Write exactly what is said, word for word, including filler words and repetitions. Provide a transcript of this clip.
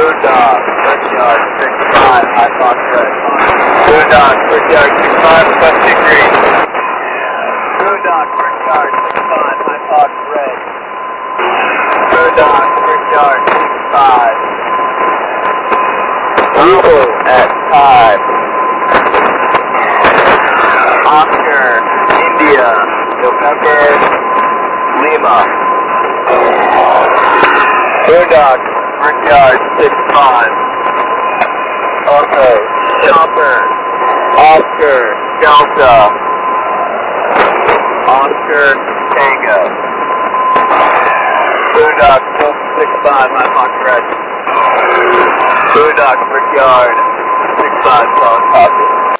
Boondock, Brickyard, six five, High Fox Red. Boondock, Brickyard, six five, West Green. Boondock, Brickyard, six five, High Fox Red. Boondock, Brickyard, six five. Bravo at five. Oscar, India, November, Lima. Boondock, Brickyard, six five. Okay, Chopper, Oscar, Delta, Oscar, Tango. Boondock, Delta, six five, High Fox Red. Boondock, Brickyard, six five, solid copy.